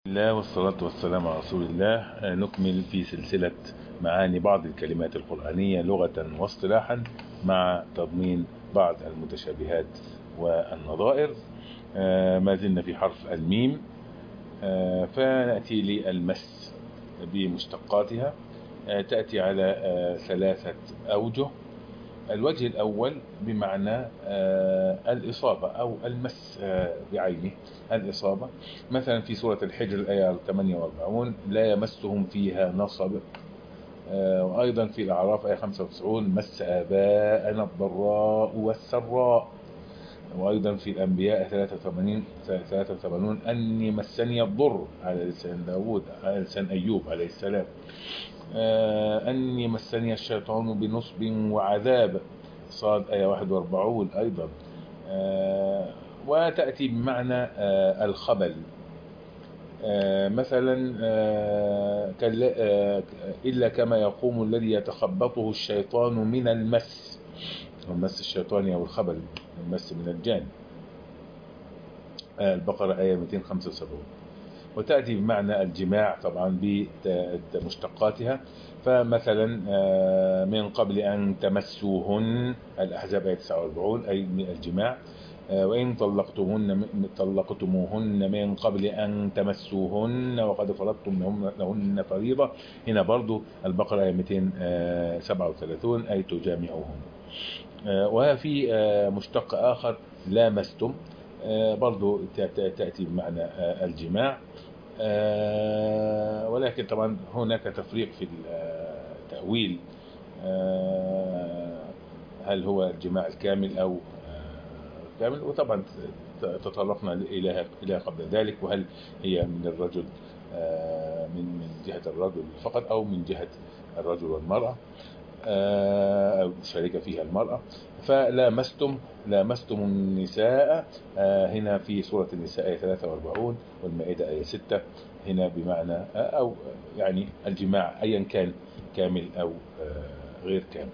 الله والصلاة والسلام على رسول الله. نكمل في سلسلة معاني بعض الكلمات القرآنية لغة واصطلاحا مع تضمين بعض المتشابهات والنظائر. ما زلنا في حرف الميم. فنأتي للمس بمشتقاتها. تأتي على ثلاثة أوجه. الوجه الأول بمعنى الإصابة أو المس بعينه، الإصابة. مثلا في سورة الحجر الآية 48 لا يمسهم فيها نصب. وأيضا في الأعراف آية 95 مس آباءنا الضراء والسراء. وأيضا في الأنبياء 83 أني مسني الضر على لسان داود، على لسان أيوب عليه السلام. أني مسني الشيطان بنصب وعذاب، صاد آية 41 أيضا. وتأتي بمعنى الخبل. مثلا إلا كما يقوم الذي يتخبطه الشيطان من المس، المس الشيطاني أو الخبل، المس من الجان. البقرة آية 275. وتأتي بمعنى الجماع طبعا بمشتقاتها. فمثلا من قبل أن تمسوهن، الأحزاب آية 49 أي من الجماع. وإن طلقتموهن من قبل أن تمسوهن وقد فرضتم لهن فريضة، هنا برضو البقرة آية 237 أي تجامعوهن. وفي مشتق آخر لامستم، برضو تأتي بمعنى الجماع. ولكن طبعا هناك تفريق في التأويل، هل هو الجماع الكامل أو كامل. وطبعا تطرقنا إليها قبل ذلك، وهل هي من الرجل من جهة الرجل فقط أو من جهة الرجل والمرأة، أو شريك فيها المرأة. فلامستم، لامستم النساء هنا في سورة النساء آية 43 والمائدة آية 6، هنا بمعنى أو يعني الجماع أيا كان كامل أو غير كامل.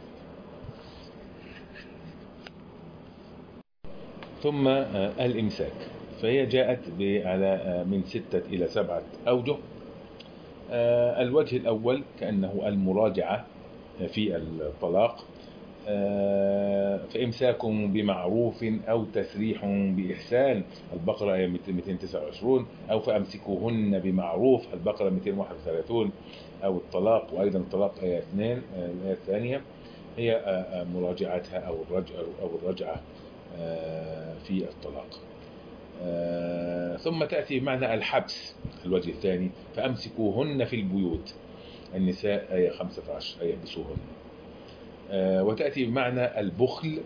ثم الإمساك، فهي جاءت على من 6 إلى 7 أوجه. الوجه الأول كأنه المراجعة في الطلاق. فإمساك بمعروف أو تسريح بإحسان، البقرة آية 229. أو فأمسكوهن بمعروف، البقرة 231. أو الطلاق، وأيضا الطلاق آية 2 الآية الثانية هي مراجعتها أو الرجعة في الطلاق. ثم تأتي بمعنى الحبس، الوجه الثاني فأمسكوهن في البيوت، النساء آية 15 أي يحبسوهن. وتأتي بمعنى البخل،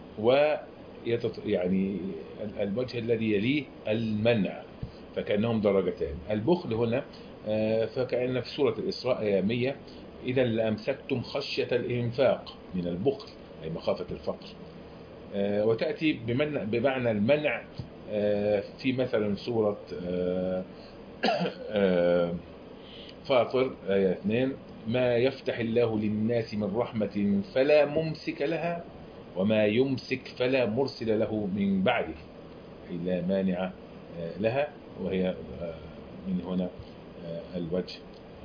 يعني الوجه الذي يليه المنع، فكأنهم درجتان. البخل هنا فكأن في سورة الإسراء آية 100 إذا لأمسكتم خشية الإنفاق من البخل أي مخافة الفقر. وتأتي بمعنى المنع في مثلا سورة فاطر آية 2 ما يفتح الله للناس من رحمة فلا ممسك لها وما يمسك فلا مرسل له من بعده، أي لا مانع لها. وهي من هنا الوجه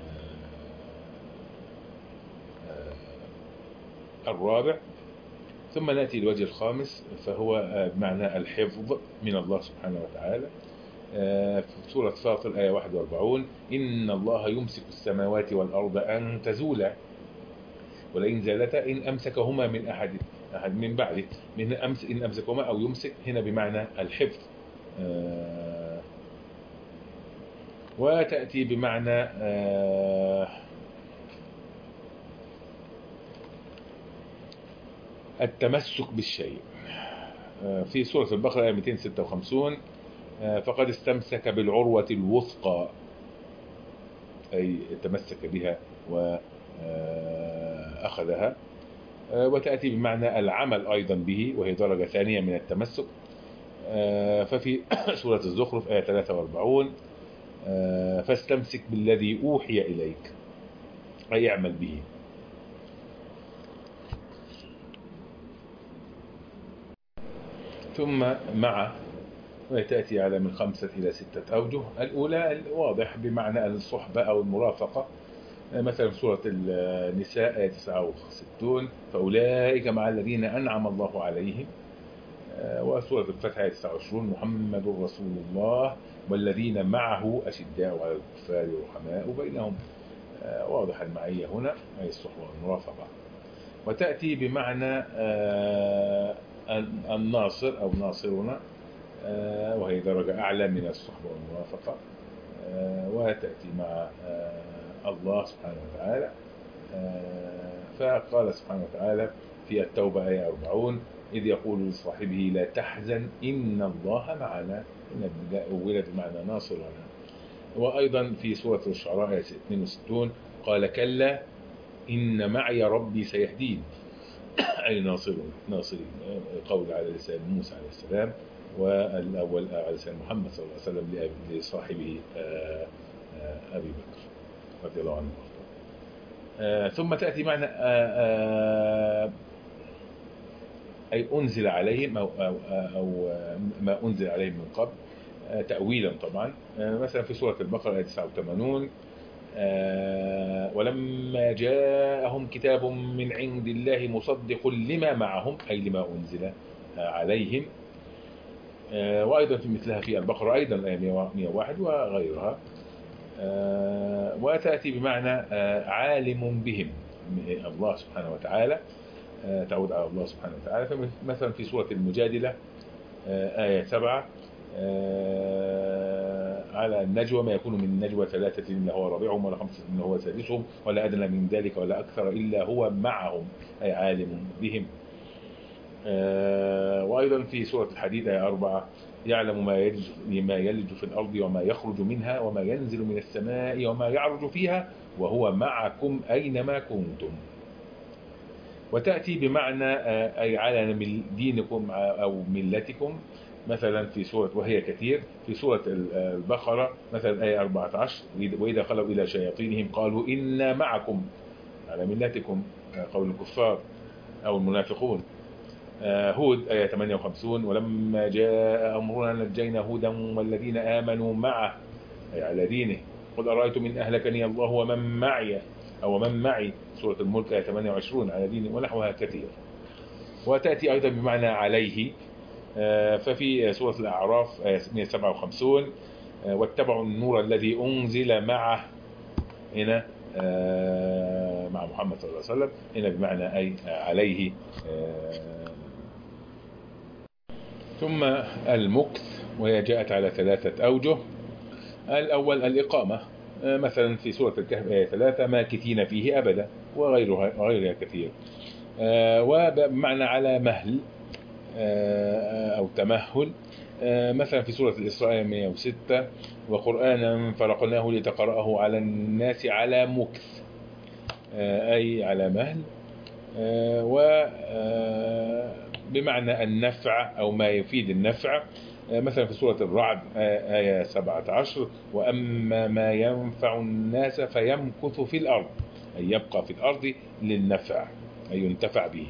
الرابع. ثم نأتي الوجه الخامس، فهو بمعنى الحفظ من الله سبحانه وتعالى. في سورة فاطر آية 41 إن الله يمسك السماوات والأرض أن تزولا ولئن زالتا إن أمسكهما من أحد من بعده، إن أمسكهما أو يمسك هنا بمعنى الحفظ. وتأتي بمعنى التمسك بالشيء. في سورة البقرة آية 256 فقد استمسك بالعروة الوثقى، أي تمسك بها وأخذها. وتأتي بمعنى العمل أيضا به، وهي درجة ثانية من التمسك. ففي سورة الزخرف آية 43 فاستمسك بالذي أوحي إليك أي اعمل به. ثم مع وتأتي على من 5 إلى 6 أوجه. الأولى الواضح بمعنى الصحبة أو المرافقة، مثلا في سورة النساء آية 69 فأولئك مع الذين أنعم الله عليهم. وسورة الفتح آية 29 محمد رسول الله والذين معه أشداء على الكفار رحماء بينهم. واضح المعية هنا أي الصحبة والمرافقة. وتأتي بمعنى الناصر أو ناصرنا، وهي درجة أعلى من الصحبة والمرافقة. وتأتي مع الله سبحانه وتعالى. فقال سبحانه وتعالى في التوبة آية 40 إذ يقول لصاحبه لا تحزن إن الله معنا، ولد بمعنى ناصر لنا. وأيضا في سورة الشعراء آية 62 قال كلا إن معي ربي سيهدين، أي ناصرين، قول على لسان موسى عليه السلام، والأول على لسان محمد صلى الله عليه وسلم لصاحبه أبي بكر رضي الله عنه. ثم تأتي معنى أي أنزل عليهم أو ما أنزل عليهم من قبل، تأويلا طبعا. مثلا في سورة البقرة آية 89 ولما جاءهم كتاب من عند الله مصدق لما معهم أي لما أنزل عليهم. وأيضا في مثلها في البقرة أيضا آية 101 وغيرها. وتأتي بمعنى عالم بهم الله سبحانه وتعالى، تعود على الله سبحانه وتعالى. مثلا في سورة المجادلة آية 7 على النجوى ما يكون من نجوى 3 إلا هو رابعهم ولا 5 إلا هو سادسهم ولا أدنى من ذلك ولا أكثر إلا هو معهم أي عالم بهم. وأيضا في سورة الحديد آية 4 يعلم ما يلج في الأرض وما يخرج منها وما ينزل من السماء وما يعرج فيها وهو معكم أينما كنتم. وتأتي بمعنى أي على دينكم أو ملتكم، مثلا في سورة وهي كثير في سورة البقرة مثلا آية 14 وإذا خلوا إلى شياطينهم قالوا إنا معكم على ملتكم، قول الكفار أو المنافقون. هود آية 58 ولما جاء أمرنا نجينا هودا والذين آمنوا معه أي على دينه قل أرأيتم إن أهلكني الله ومن معي أو من معي، سورة الملك آية 28 على دينه ونحوها كثير. وتأتي أيضا بمعنى عليه، ففي سورة الأعراف آية 157 واتبعوا النور الذي أنزل معه، هنا مع محمد صلى الله عليه وسلم، هنا بمعنى أي عليه. ثم المكث وهي جاءت على 3 أوجه. الأول الإقامة، مثلا في سورة الكهف آية 3 ماكثين فيه أبدا وغيرها كثير. وبمعنى على مهل أو تمهل، مثلا في سورة الإسراء آية 106 وقرآنا فرقناه لتقرأه على الناس على مكث أي على مهل. وبمعنى النفع أو ما يفيد النفع، مثلا في سورة الرعد آية 17 وأما ما ينفع الناس فيمكث في الأرض أي يبقى في الأرض للنفع أي ينتفع به.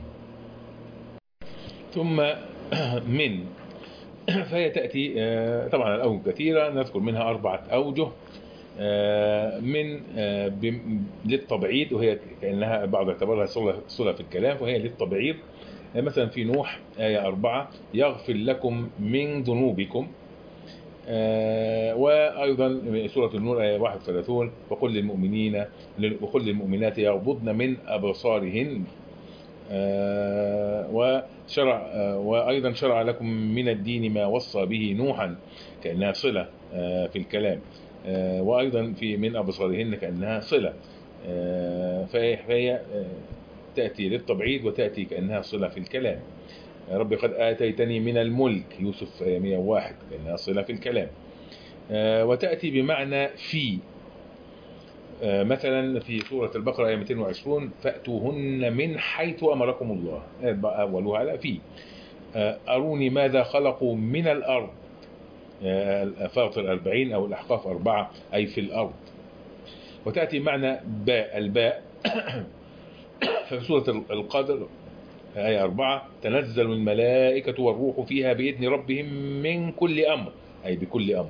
ثم من فهي تأتي طبعا الأوجه كثيرة، نذكر منها 4 أوجه. من للتبعيد وهي كأنها بعض اعتبرها صلة في الكلام وهي للتبعيد. مثلا في نوح آية 4 يغفر لكم من ذنوبكم. وأيضا سورة النور آية 31 وقل للمؤمنات يغضضن من أبصارهن. وأيضا شرع لكم من الدين ما وصى به نوحا كأنها صلة في الكلام. وأيضا في من أبصارهن كأنها صلة، فهي تأتي للتبعيد وتأتي كأنها صلة في الكلام. ربي قد آتيتني من الملك يوسف 101 كأنها صلة في الكلام. وتأتي بمعنى في، مثلا في سورة البقرة آية 220 فأتوهن من حيث أمركم الله، أولها لا في. أروني ماذا خلقوا من الأرض، فاطر 40 أو الأحقاف 4 أي في الأرض. وتأتي معنى باء الباء في سورة القدر آية 4 تنزل الملائكة والروح فيها بإذن ربهم من كل أمر، أي بكل أمر،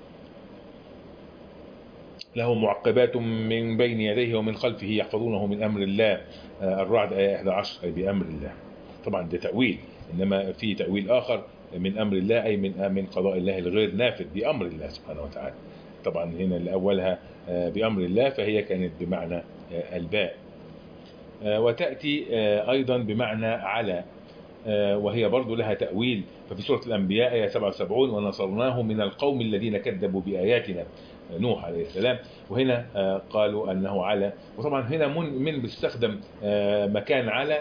له معقبات من بين يديه ومن خلفه يحفظونه من أمر الله. الرعد آية 11 أي بأمر الله. طبعا ده تأويل، إنما في تأويل آخر من أمر الله أي من قضاء الله الغير نافذ بأمر الله سبحانه وتعالى. طبعا هنا اللي أولها بأمر الله فهي كانت بمعنى الباء. وتأتي أيضا بمعنى على، وهي برضو لها تأويل. ففي سورة الأنبياء آية 77 ونصرناه من القوم الذين كذبوا بآياتنا، نوح عليه السلام. وهنا قالوا أنه على، وطبعا هنا من بيستخدم مكان على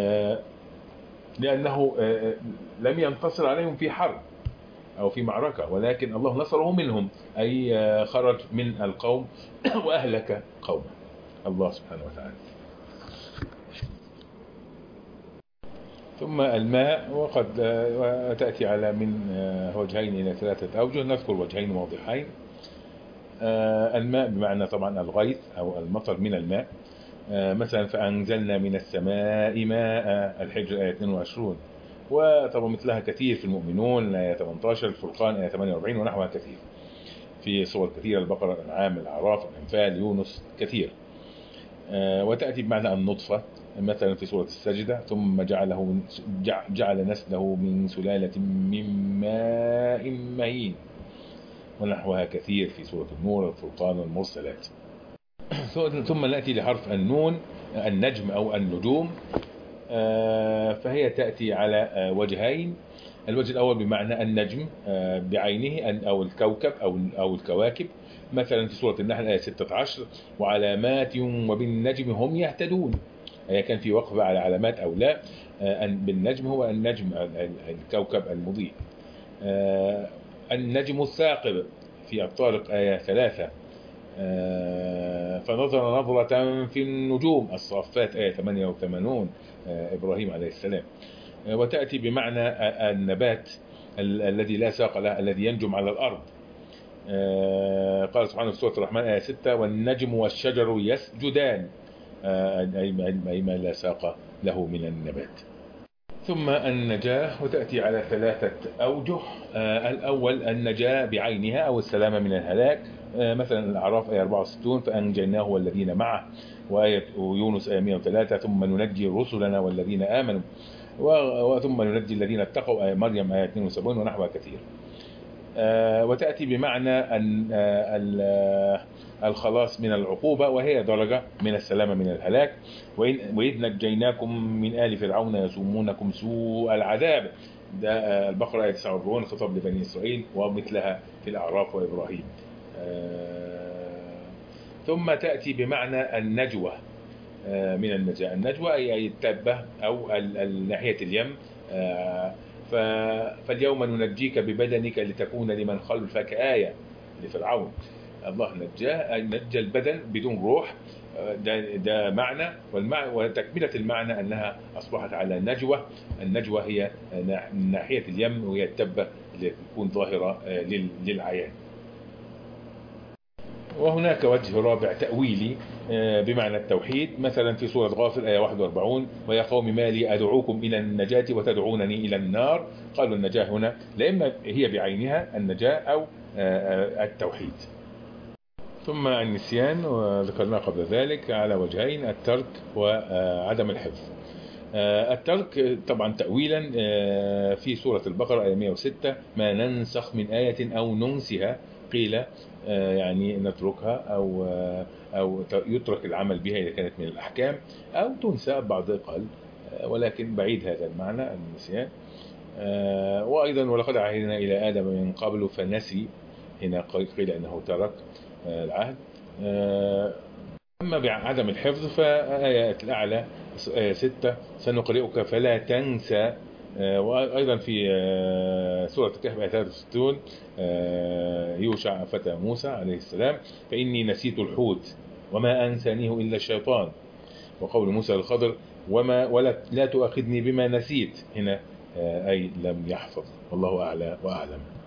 لأنه لم ينتصر عليهم في حرب أو في معركة، ولكن الله نصره منهم، أي خرج من القوم وأهلك قومه الله سبحانه وتعالى. ثم الماء، وقد تأتي على من وجهين إلى 3 أوجه، نذكر وجهين واضحين. الماء بمعنى طبعا الغيث أو المطر من الماء، مثلا فأنزلنا من السماء ماء، الحجر آية 22. وطبعا مثلها كثير في المؤمنون آية 18، الفرقان آية 48 ونحوها كثير في صور كثيرة، البقرة، الأنعام، الأعراف، الأنفال، يونس، كثير. وتأتي بمعنى النطفة، مثلا في سورة السجدة ثم جعل نسله من سلالة من ماء مهين، ونحوها كثير في سورة النور، الفرقان، والمرسلات. ثم نأتي لحرف النون، النجم أو النجوم، فهي تأتي على وجهين. الوجه الأول بمعنى النجم بعينه أو الكوكب أو الكواكب، مثلا في سورة النحل آية 16 وعلامات وبالنجم هم يهتدون. هي كان في وقف على علامات أو لا، بالنجم هو النجم الكوكب المضيء. النجم الثاقب في الطارق آية 3، فنظر نظرة في النجوم، الصافات آية 88 إبراهيم عليه السلام. وتأتي بمعنى النبات الذي لا ساق له، الذي ينجم على الأرض. قال سبحانه في سورة الرحمن آية 6 والنجم والشجر يسجدان، أي ما لا ساق له من النبات. ثم النجاة، وتأتي على 3 أوجه. الأول النجاة بعينها أو السلامة من الهلاك، مثلا الأعراف آية 64 فأنجيناه والذين معه، وآية يونس آية 103 ثم ننجي رسلنا والذين آمنوا، وثم ننجي الذين اتقوا آية مريم آية 72 ونحوها كثير. وتأتي بمعنى الخلاص من العقوبة، وهي درجة من السلامة من الهلاك. وإذ نجيناكم من آل فرعون يسومونكم سوء العذاب، ده البقرة آية 49 خطاب لبني إسرائيل، ومثلها في الأعراف وإبراهيم. ثم تأتي بمعنى النجوة من النجاة. النجوة أي التبة أو ناحية اليم. فاليوم ننجيك ببدنك لتكون لمن خلفك آية لفرعون. الله نجى البدن بدون روح، ده معنى. وتكملة المعنى أنها أصبحت على نجوة. النجوة هي من ناحية اليم، وهي التبة اللي تكون ظاهرة للعيان. وهناك وجه رابع تأويلي بمعنى التوحيد، مثلا في سورة غافر آية 41 ويا قوم ما لي أدعوكم إلى النجاة وتدعونني إلى النار. قالوا النجاة هنا لإما هي بعينها النجاة أو التوحيد. ثم النسيان، وذكرنا قبل ذلك على وجهين، الترك وعدم الحفظ. الترك طبعا تأويلا في سورة البقرة آية 106 ما ننسخ من آية أو ننسها، قيل يعني نتركها أو يترك العمل بها إذا كانت من الأحكام، أو تنسى، بعض قال، ولكن بعيد هذا المعنى النسيان. وأيضا ولقد عهدنا إلى آدم من قبل فنسي، هنا قيل أنه ترك العهد. أما بعدم الحفظ فآية الأعلى آية 6 سنقرئك فلا تنسى. وأيضا في سورة الكهف آية 63 يوشع فتى موسى عليه السلام فإني نسيت الحوت وما أنسانيه إلا الشيطان. وقول موسى للخضر ولا لا تؤاخذني بما نسيت، هنا أي لم يحفظ. والله أعلى وأعلم.